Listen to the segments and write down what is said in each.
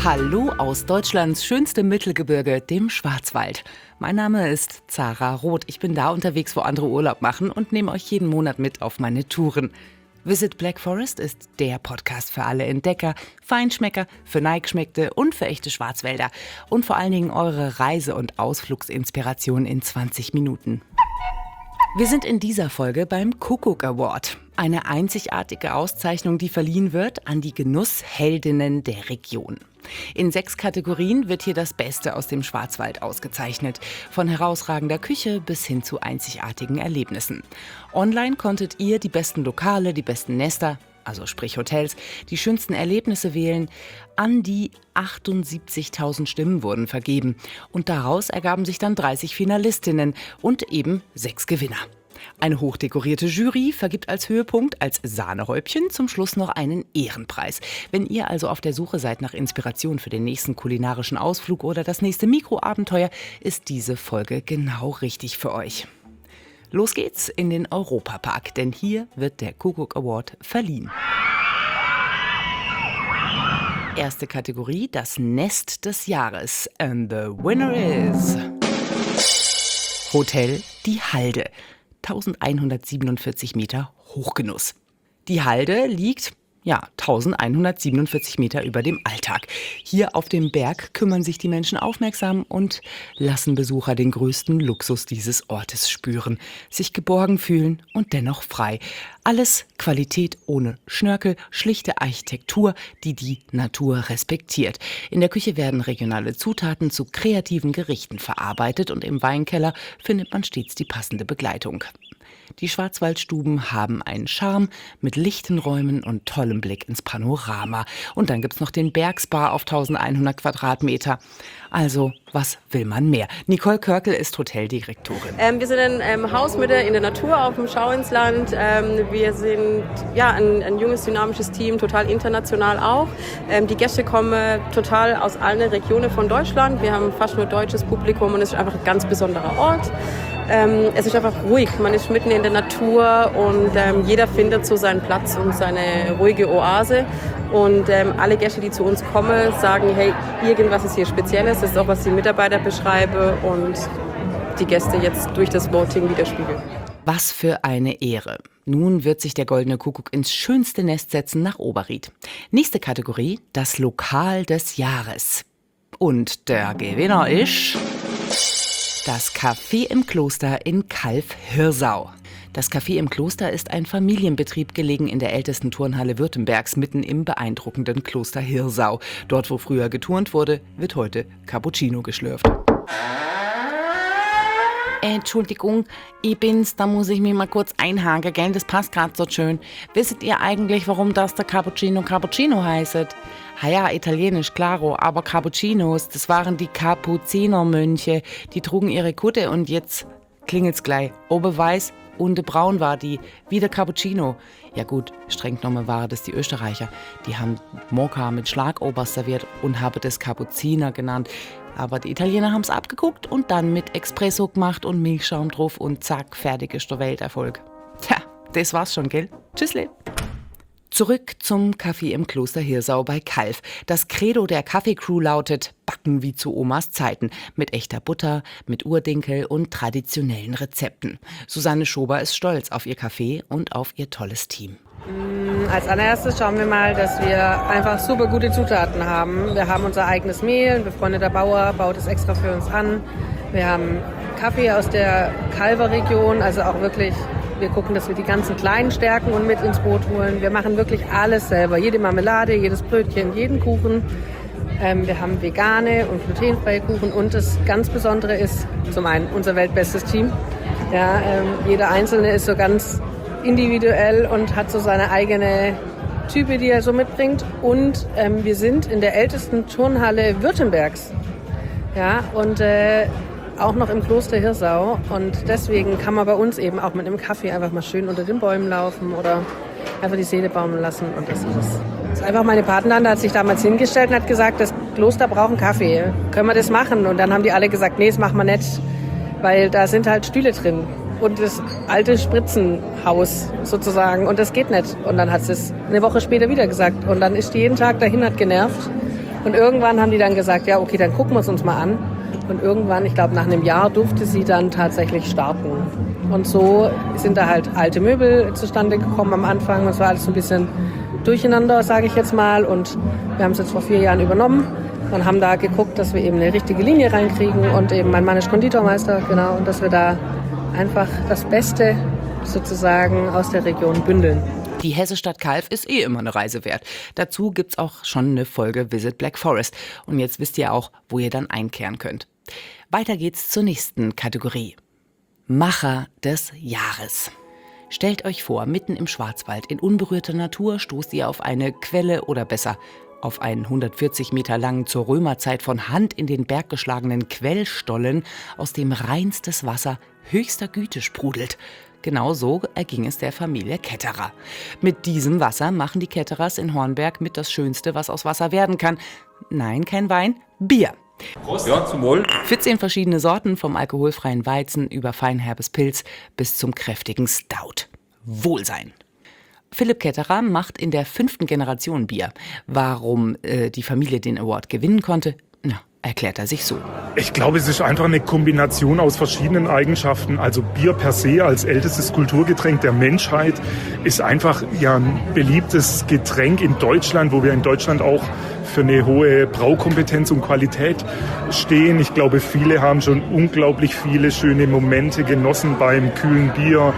Hallo aus Deutschlands schönstem Mittelgebirge, dem Schwarzwald. Mein Name ist Zara Roth. Ich bin da unterwegs, wo andere Urlaub machen und nehme euch jeden Monat mit auf meine Touren. Visit Black Forest ist der Podcast für alle Entdecker, Feinschmecker, für Neigeschmeckte und für echte Schwarzwälder. Und vor allen Dingen eure Reise- und Ausflugsinspiration in 20 Minuten. Wir sind in dieser Folge beim Kuckuck Award. Eine einzigartige Auszeichnung, die verliehen wird an die Genussheldinnen der Region. In 6 Kategorien wird hier das Beste aus dem Schwarzwald ausgezeichnet. Von herausragender Küche bis hin zu einzigartigen Erlebnissen. Online konntet ihr die besten Lokale, die besten Nester, also sprich Hotels, die schönsten Erlebnisse wählen. An die 78.000 Stimmen wurden vergeben. Und daraus ergaben sich dann 30 Finalistinnen und eben 6 Gewinner. Eine hochdekorierte Jury vergibt als Höhepunkt, als Sahnehäubchen, zum Schluss noch einen Ehrenpreis. Wenn ihr also auf der Suche seid nach Inspiration für den nächsten kulinarischen Ausflug oder das nächste Mikroabenteuer, ist diese Folge genau richtig für euch. Los geht's in den Europapark, denn hier wird der Kuckuck Award verliehen. Erste Kategorie, das Nest des Jahres. And the winner is Hotel Die Halde. 1147 Meter Hochgenuss. Die Halde liegt 1147 Meter über dem Alltag. Hier auf dem Berg kümmern sich die Menschen aufmerksam und lassen Besucher den größten Luxus dieses Ortes spüren. Sich geborgen fühlen und dennoch frei. Alles Qualität ohne Schnörkel, schlichte Architektur, die die Natur respektiert. In der Küche werden regionale Zutaten zu kreativen Gerichten verarbeitet und im Weinkeller findet man stets die passende Begleitung. Die Schwarzwaldstuben haben einen Charme mit lichten Räumen und tollem Blick ins Panorama. Und dann gibt's noch den Bergspa auf 1100 Quadratmeter. Also, was will man mehr? Nicole Körkel ist Hoteldirektorin. Wir sind ein Haus mitten in der Natur auf dem Schau ins Land. Wir sind ein junges, dynamisches Team, total international auch. Die Gäste kommen total aus allen Regionen von Deutschland. Wir haben fast nur deutsches Publikum und es ist einfach ein ganz besonderer Ort. Es ist einfach ruhig, man ist mitten in der Natur und jeder findet so seinen Platz und seine ruhige Oase. Und alle Gäste, die zu uns kommen, sagen, hey, irgendwas ist hier Spezielles, das ist auch, was die Mitarbeiter beschreiben und die Gäste jetzt durch das Voting widerspiegeln. Was für eine Ehre. Nun wird sich der Goldene Kuckuck ins schönste Nest setzen nach Oberried. Nächste Kategorie, das Lokal des Jahres. Und der Gewinner ist das Café im Kloster in Calw-Hirsau. Das Café im Kloster ist ein Familienbetrieb, gelegen in der ältesten Turnhalle Württembergs, mitten im beeindruckenden Kloster Hirsau. Dort, wo früher geturnt wurde, wird heute Cappuccino geschlürft. Entschuldigung, ich bin's, da muss ich mich mal kurz einhaken, gell? Das passt gerade so schön. Wisst ihr eigentlich, warum das der Cappuccino heißt? Ja, italienisch, claro, aber Cappuccinos, das waren die Kapuzinermönche, die trugen ihre Kutte und jetzt klingelt's gleich. Oben weiß, unten braun war die, wie der Cappuccino. Ja gut, streng genommen waren das die Österreicher. Die haben Mokka mit Schlagobers serviert und haben das Kapuziner genannt. Aber die Italiener haben's abgeguckt und dann mit Espresso gemacht und Milchschaum drauf und zack, fertig ist der Welterfolg. Tja, das war's schon, gell? Tschüssle. Zurück zum Café im Kloster Hirsau bei Calw. Das Credo der Kaffeecrew lautet: Backen wie zu Omas Zeiten. Mit echter Butter, mit Urdinkel und traditionellen Rezepten. Susanne Schober ist stolz auf ihr Café und auf ihr tolles Team. Als allererstes schauen wir mal, dass wir einfach super gute Zutaten haben. Wir haben unser eigenes Mehl, ein befreundeter Bauer baut es extra für uns an. Wir haben Kaffee aus der Calwer Region, also auch wirklich, wir gucken, dass wir die ganzen Kleinen stärken und mit ins Boot holen. Wir machen wirklich alles selber, jede Marmelade, jedes Brötchen, jeden Kuchen. Wir haben vegane und glutenfreie Kuchen und das ganz Besondere ist zum einen unser weltbestes Team. Ja, jeder Einzelne ist so ganz individuell und hat so seine eigene Type, die er so mitbringt. Und wir sind in der ältesten Turnhalle Württembergs. Ja, und auch noch im Kloster Hirsau. Und deswegen kann man bei uns eben auch mit einem Kaffee einfach mal schön unter den Bäumen laufen oder einfach die Seele baumeln lassen. Und das ist einfach meine Patentante hat sich damals hingestellt und hat gesagt, das Kloster braucht einen Kaffee. Können wir das machen? Und dann haben die alle gesagt, nee, das machen wir nicht, weil da sind halt Stühle drin. Und das alte Spritzenhaus sozusagen. Und das geht nicht. Und dann hat sie es eine Woche später wieder gesagt. Und dann ist die jeden Tag dahin, hat genervt. Und irgendwann haben die dann gesagt, ja okay, dann gucken wir es uns mal an. Und irgendwann, ich glaube nach einem Jahr, durfte sie dann tatsächlich starten. Und so sind da halt alte Möbel zustande gekommen am Anfang. Es war alles so ein bisschen durcheinander, sage ich jetzt mal. Und wir haben es jetzt vor 4 Jahren übernommen und haben da geguckt, dass wir eben eine richtige Linie reinkriegen. Und eben mein Mann ist Konditormeister, genau. Und dass wir da einfach das Beste sozusagen aus der Region bündeln. Die Hessestadt Calw ist immer eine Reise wert. Dazu gibt's auch schon eine Folge Visit Black Forest. Und jetzt wisst ihr auch, wo ihr dann einkehren könnt. Weiter geht's zur nächsten Kategorie. Macher des Jahres. Stellt euch vor, mitten im Schwarzwald in unberührter Natur stoßt ihr auf eine Quelle oder besser auf einen 140 Meter langen, zur Römerzeit von Hand in den Berg geschlagenen Quellstollen, aus dem reinstes Wasser höchster Güte sprudelt. Genau so erging es der Familie Ketterer. Mit diesem Wasser machen die Ketterers in Hornberg mit das Schönste, was aus Wasser werden kann. Nein, kein Wein, Bier. Prost. Ja, zum Wohl. 14 verschiedene Sorten, vom alkoholfreien Weizen über feinherbes Pilz bis zum kräftigen Stout. Wohlsein. Philipp Ketterer macht in der 5. Generation Bier. Warum die Familie den Award gewinnen konnte, erklärt er sich so. Ich glaube, es ist einfach eine Kombination aus verschiedenen Eigenschaften. Also Bier per se als ältestes Kulturgetränk der Menschheit ist einfach ein beliebtes Getränk in Deutschland, wo wir in Deutschland auch für eine hohe Braukompetenz und Qualität stehen. Ich glaube, viele haben schon unglaublich viele schöne Momente genossen beim kühlen Bier,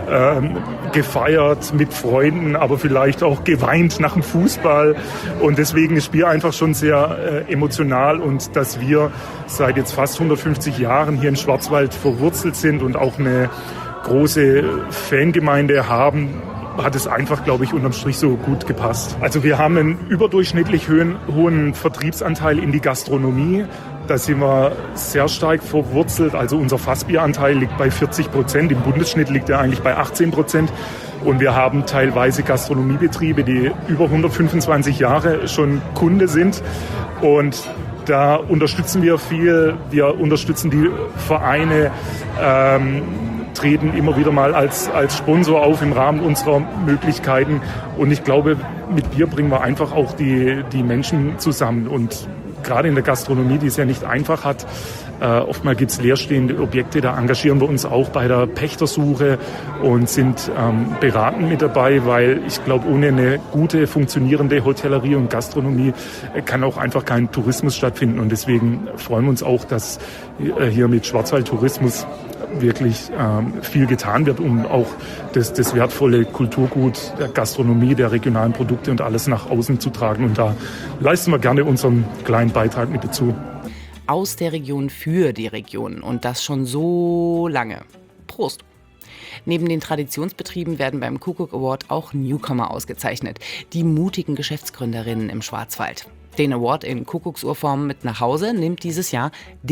gefeiert mit Freunden, aber vielleicht auch geweint nach dem Fußball. Und deswegen ist Bier einfach schon sehr emotional. Und dass wir seit jetzt fast 150 Jahren hier im Schwarzwald verwurzelt sind und auch eine große Fangemeinde haben, hat es einfach, glaube ich, unterm Strich so gut gepasst. Also wir haben einen überdurchschnittlich hohen Vertriebsanteil in die Gastronomie. Da sind wir sehr stark verwurzelt. Also unser Fassbieranteil liegt bei 40%. Im Bundesschnitt liegt er eigentlich bei 18%. Und wir haben teilweise Gastronomiebetriebe, die über 125 Jahre schon Kunde sind. Und da unterstützen wir viel. Wir unterstützen die Vereine, treten immer wieder mal als Sponsor auf im Rahmen unserer Möglichkeiten. Und ich glaube, mit Bier bringen wir einfach auch die Menschen zusammen. Und gerade in der Gastronomie, die es ja nicht einfach hat, oftmals gibt es leerstehende Objekte, da engagieren wir uns auch bei der Pächtersuche und sind beratend mit dabei, weil ich glaube, ohne eine gute, funktionierende Hotellerie und Gastronomie kann auch einfach kein Tourismus stattfinden. Und deswegen freuen wir uns auch, dass hier mit Schwarzwald-Tourismus wirklich viel getan wird, um auch das wertvolle Kulturgut der Gastronomie, der regionalen Produkte und alles nach außen zu tragen. Und da leisten wir gerne unseren kleinen Beitrag mit dazu. Aus der Region für die Region und das schon so lange. Prost! Neben den Traditionsbetrieben werden beim Kuckuck Award auch Newcomer ausgezeichnet, die mutigen Geschäftsgründerinnen im Schwarzwald. Den Award in Kuckucksurform mit nach Hause nimmt dieses Jahr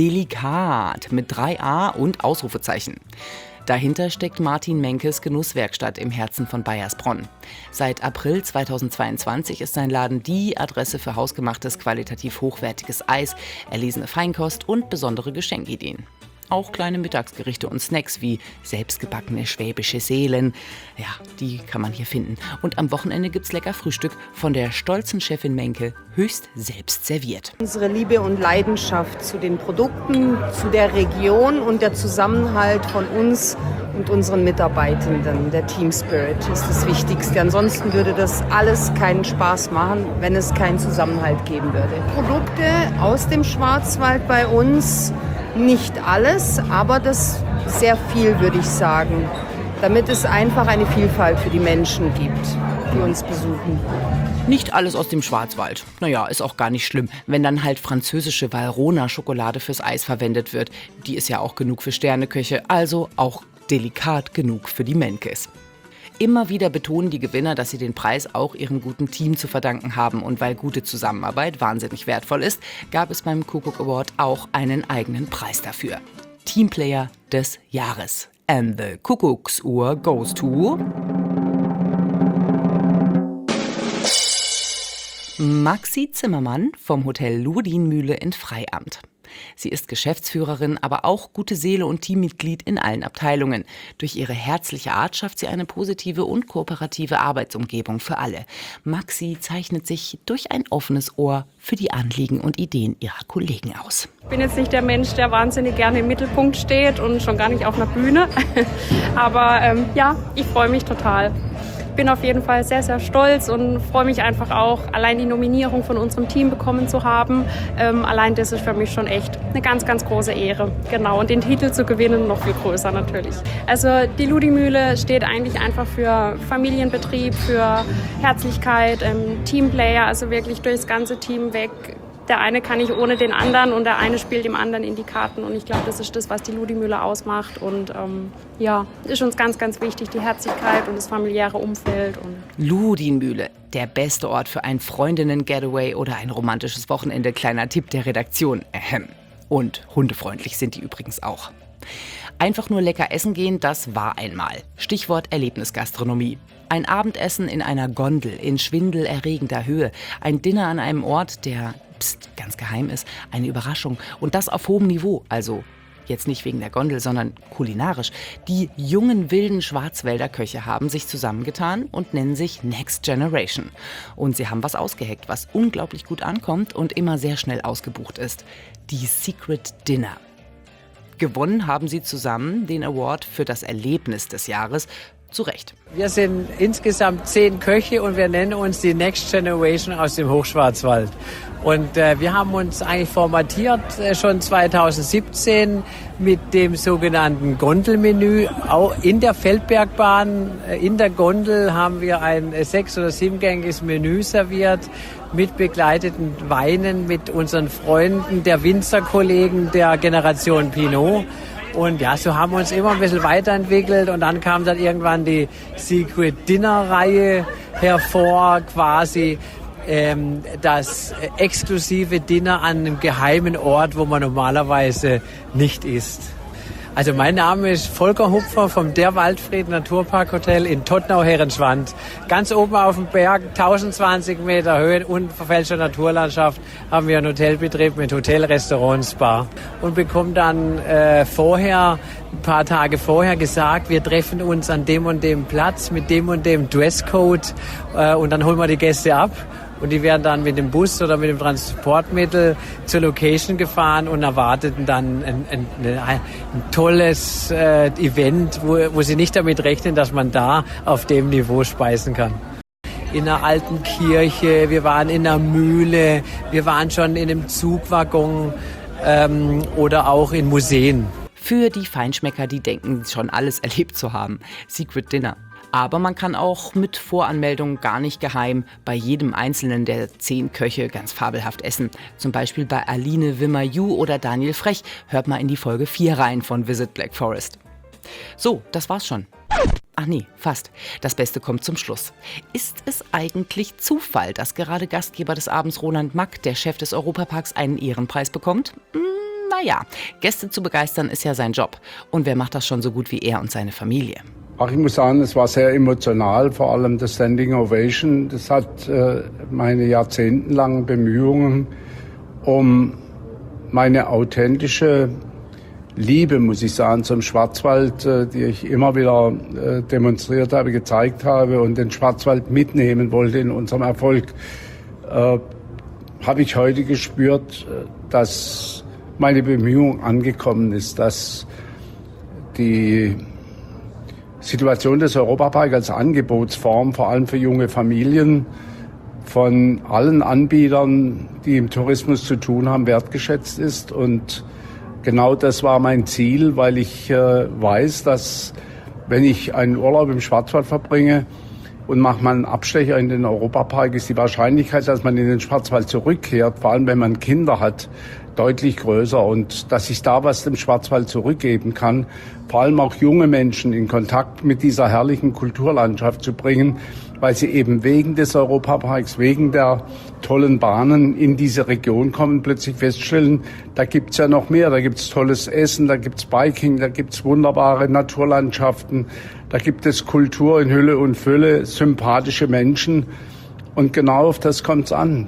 Delikat mit 3a und Ausrufezeichen. Dahinter steckt Martin Menkes Genusswerkstatt im Herzen von Baiersbronn. Seit April 2022 ist sein Laden die Adresse für hausgemachtes, qualitativ hochwertiges Eis, erlesene Feinkost und besondere Geschenkideen. Auch kleine Mittagsgerichte und Snacks wie selbstgebackene schwäbische Seelen. Ja, die kann man hier finden. Und am Wochenende gibt's lecker Frühstück von der stolzen Chefin Menke, höchst selbst serviert. Unsere Liebe und Leidenschaft zu den Produkten, zu der Region und der Zusammenhalt von uns und unseren Mitarbeitenden, der Team Spirit ist das Wichtigste. Ansonsten würde das alles keinen Spaß machen, wenn es keinen Zusammenhalt geben würde. Produkte aus dem Schwarzwald bei uns, nicht alles, aber das sehr viel, würde ich sagen, damit es einfach eine Vielfalt für die Menschen gibt, die uns besuchen. Nicht alles aus dem Schwarzwald. Naja, ist auch gar nicht schlimm, wenn dann halt französische Valrhona-Schokolade fürs Eis verwendet wird. Die ist ja auch genug für Sterneköche, also auch delikat genug für die Menkes. Immer wieder betonen die Gewinner, dass sie den Preis auch ihrem guten Team zu verdanken haben. Und weil gute Zusammenarbeit wahnsinnig wertvoll ist, gab es beim Kuckuck Award auch einen eigenen Preis dafür. Teamplayer des Jahres. And the Kuckucksuhr goes to Maxi Zimmermann vom Hotel Ludinmühle in Freiamt. Sie ist Geschäftsführerin, aber auch gute Seele und Teammitglied in allen Abteilungen. Durch ihre herzliche Art schafft sie eine positive und kooperative Arbeitsumgebung für alle. Maxi zeichnet sich durch ein offenes Ohr für die Anliegen und Ideen ihrer Kollegen aus. Ich bin jetzt nicht der Mensch, der wahnsinnig gerne im Mittelpunkt steht und schon gar nicht auf einer Bühne. Aber ich freue mich total. Ich bin auf jeden Fall sehr, sehr stolz und freue mich einfach auch, allein die Nominierung von unserem Team bekommen zu haben. Allein das ist für mich schon echt eine ganz, ganz große Ehre. Genau, und den Titel zu gewinnen noch viel größer natürlich. Also die Ludi-Mühle steht eigentlich einfach für Familienbetrieb, für Herzlichkeit, Teamplayer, also wirklich durchs ganze Team weg. Der eine kann nicht ohne den anderen und der eine spielt dem anderen in die Karten. Und ich glaube, das ist das, was die Ludi-Mühle ausmacht. Und ist uns ganz, ganz wichtig, die Herzlichkeit und das familiäre Umfeld. Ludi-Mühle, der beste Ort für ein Freundinnen-Getaway oder ein romantisches Wochenende. Kleiner Tipp der Redaktion. Und hundefreundlich sind die übrigens auch. Einfach nur lecker essen gehen, das war einmal. Stichwort Erlebnisgastronomie. Ein Abendessen in einer Gondel in schwindelerregender Höhe. Ein Dinner an einem Ort, der ganz geheim ist. Eine Überraschung. Und das auf hohem Niveau. Also jetzt nicht wegen der Gondel, sondern kulinarisch. Die jungen, wilden Schwarzwälder Köche haben sich zusammengetan und nennen sich Next Generation. Und sie haben was ausgeheckt, was unglaublich gut ankommt und immer sehr schnell ausgebucht ist. Die Secret Dinner. Gewonnen haben sie zusammen den Award für das Erlebnis des Jahres. Zu Recht. Wir sind insgesamt 10 Köche und wir nennen uns die Next Generation aus dem Hochschwarzwald. Und wir haben uns eigentlich formatiert schon 2017 mit dem sogenannten Gondelmenü. Auch in der Feldbergbahn, in der Gondel haben wir ein 6- oder 7-gängiges Menü serviert mit begleiteten Weinen, mit unseren Freunden, der Winzerkollegen der Generation Pinot. Und ja, so haben wir uns immer ein bisschen weiterentwickelt und dann kam dann irgendwann die Secret Dinner Reihe hervor, quasi das exklusive Dinner an einem geheimen Ort, wo man normalerweise nicht isst. Also mein Name ist Volker Hupfer vom Der Waldfried Naturpark Hotel in Todtnau-Herrenschwand. Ganz oben auf dem Berg, 1020 Meter Höhe, unverfälschter Naturlandschaft, haben wir einen Hotelbetrieb mit Hotel, Restaurant, Spa. Und bekommen dann ein paar Tage vorher gesagt, wir treffen uns an dem und dem Platz mit dem und dem Dresscode und dann holen wir die Gäste ab. Und die werden dann mit dem Bus oder mit dem Transportmittel zur Location gefahren und erwarteten dann ein tolles Event, wo sie nicht damit rechnen, dass man da auf dem Niveau speisen kann. In einer alten Kirche, wir waren in einer Mühle, wir waren schon in einem Zugwaggon oder auch in Museen. Für die Feinschmecker, die denken, schon alles erlebt zu haben. Secret Dinner. Aber man kann auch mit Voranmeldung gar nicht geheim bei jedem einzelnen der 10 Köche ganz fabelhaft essen. Zum Beispiel bei Aline Wimmer-Ju oder Daniel Frech. Hört mal in die Folge 4 rein von Visit Black Forest. So, das war's schon. Ach nee, fast. Das Beste kommt zum Schluss. Ist es eigentlich Zufall, dass gerade Gastgeber des Abends Roland Mack, der Chef des Europaparks, einen Ehrenpreis bekommt? Naja, Gäste zu begeistern ist ja sein Job. Und wer macht das schon so gut wie er und seine Familie? Ach, ich muss sagen, es war sehr emotional, vor allem das Standing Ovation. Das hat meine jahrzehntelangen Bemühungen um meine authentische Liebe, muss ich sagen, zum Schwarzwald, die ich immer wieder demonstriert habe, gezeigt habe und den Schwarzwald mitnehmen wollte in unserem Erfolg, habe ich heute gespürt, dass meine Bemühung angekommen ist, dass die Situation des Europaparks als Angebotsform, vor allem für junge Familien, von allen Anbietern, die im Tourismus zu tun haben, wertgeschätzt ist. Und genau das war mein Ziel, weil ich weiß, dass wenn ich einen Urlaub im Schwarzwald verbringe und mache mal einen Abstecher in den Europapark, ist die Wahrscheinlichkeit, dass man in den Schwarzwald zurückkehrt, vor allem wenn man Kinder hat, deutlich größer. Und dass ich da was dem Schwarzwald zurückgeben kann, vor allem auch junge Menschen in Kontakt mit dieser herrlichen Kulturlandschaft zu bringen, weil sie eben wegen des Europaparks, wegen der tollen Bahnen in diese Region kommen, plötzlich feststellen, da gibt's ja noch mehr, da gibt's tolles Essen, da gibt's Biking, da gibt's wunderbare Naturlandschaften, da gibt es Kultur in Hülle und Fülle, sympathische Menschen. Und genau auf das kommt's an.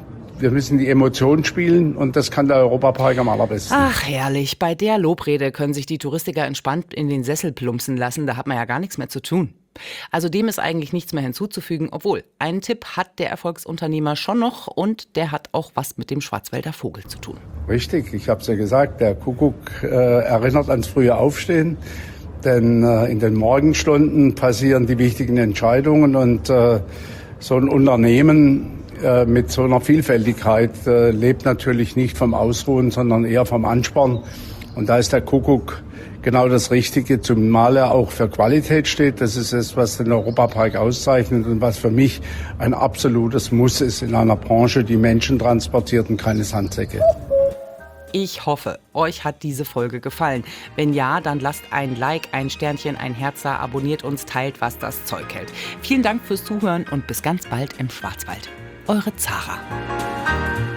Wir müssen die Emotionen spielen und das kann der Europapark am allerbesten. Ach, herrlich. Bei der Lobrede können sich die Touristiker entspannt in den Sessel plumpsen lassen. Da hat man ja gar nichts mehr zu tun. Also dem ist eigentlich nichts mehr hinzuzufügen, obwohl einen Tipp hat der Erfolgsunternehmer schon noch und der hat auch was mit dem Schwarzwälder Vogel zu tun. Richtig, ich habe es ja gesagt, der Kuckuck erinnert ans frühe Aufstehen, denn in den Morgenstunden passieren die wichtigen Entscheidungen und so ein Unternehmen mit so einer Vielfältigkeit lebt natürlich nicht vom Ausruhen, sondern eher vom Ansporn und da ist der Kuckuck genau das Richtige, zumal er auch für Qualität steht. Das ist es, was den Europapark auszeichnet und was für mich ein absolutes Muss ist in einer Branche, die Menschen transportiert und keine Sandsäcke. Ich hoffe, euch hat diese Folge gefallen. Wenn ja, dann lasst ein Like, ein Sternchen, ein Herz da, abonniert uns, teilt, was das Zeug hält. Vielen Dank fürs Zuhören und bis ganz bald im Schwarzwald. Eure Zara.